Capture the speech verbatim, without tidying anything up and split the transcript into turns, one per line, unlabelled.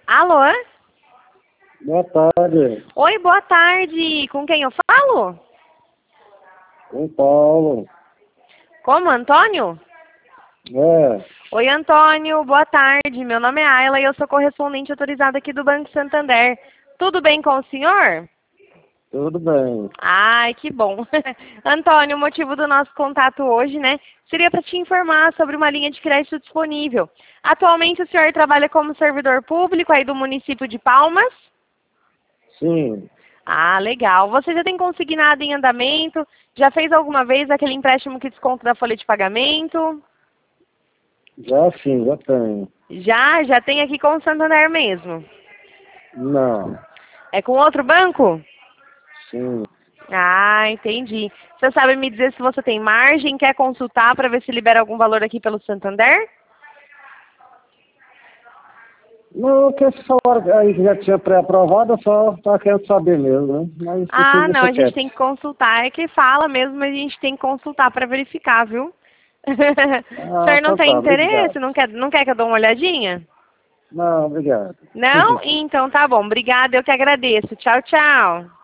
Alô?
Boa tarde,
Oi, boa tarde. Com quem eu falo?
com Paulo.
Como, Antônio?
É,
Oi, Antônio. Boa tarde. Meu nome é Ayla e eu sou correspondente autorizada aqui do Banco Santander. Tudo bem com o senhor?
tudo bem.
Ai, que bom. Antônio, o motivo do nosso contato hoje, né, seria para te informar sobre uma linha de crédito disponível. Atualmente o senhor trabalha como servidor público aí do município de Palmas?
Sim,
Ah, legal. Você já tem consignado em andamento? Já fez alguma vez aquele empréstimo que desconta da folha de pagamento?
já sim, já tenho.
Já, já tem aqui com o Santander mesmo.
Não,
É com outro banco?
sim.
Ah, entendi. Você sabe me dizer se você tem margem, quer consultar para ver se libera algum valor aqui pelo Santander?
Não, que esse salário aí que já tinha pré-aprovado, eu só tá querendo saber mesmo, né? Mas o que
Ah, não,
você
a gente
quer?
tem que consultar. É que fala mesmo, mas a gente tem que consultar para verificar, viu? O
Ah,
senhor não
então
tem
tá, obrigado.
interesse? Não quer, não quer que eu dê uma olhadinha?
Não, obrigado.
Não? Então tá bom. Obrigada, eu que agradeço. Tchau, tchau.